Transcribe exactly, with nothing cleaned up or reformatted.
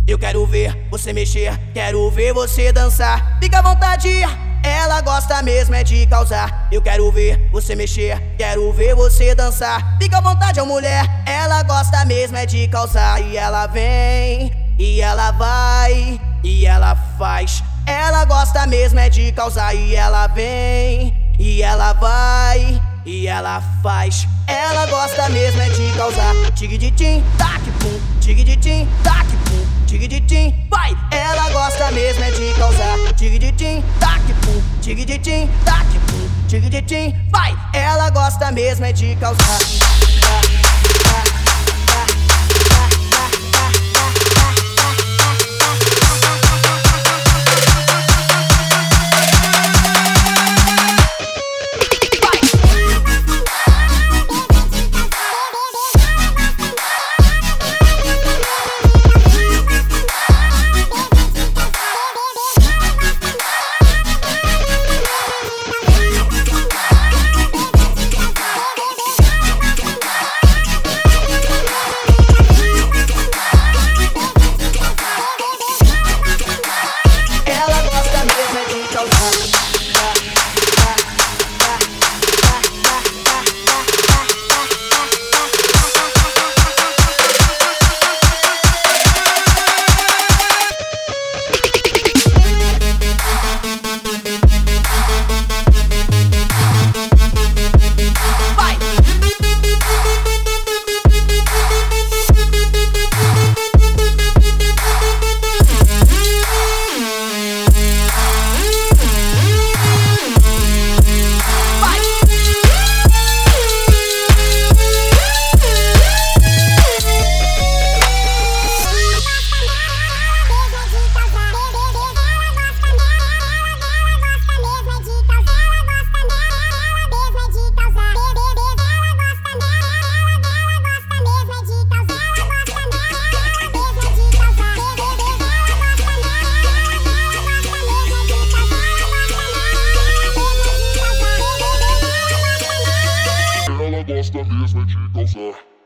Eu quero ver você mexer, quero ver você dançar. Fica à vontade, ela gosta mesmo é de causar. Eu quero ver você mexer, quero ver você dançar. Fica à vontade, ó mulher, ela gosta mesmo é de causar. E ela vem, e ela vai, e ela faz. Ela gosta mesmo é de causar. E ela vem, e ela vai, e ela faz. Ela gosta mesmo é de causar. Tig-de-tim, tac, pum, tig-de-tim, tac, pum, tig-de-tim, vai. Ela gosta mesmo é de causar. Tig-de-tim, tac, pum, tig-de-tim, tac, pum, tig-de-tim, vai. Ela gosta mesmo é de causar. Gosta mesmo é de causar.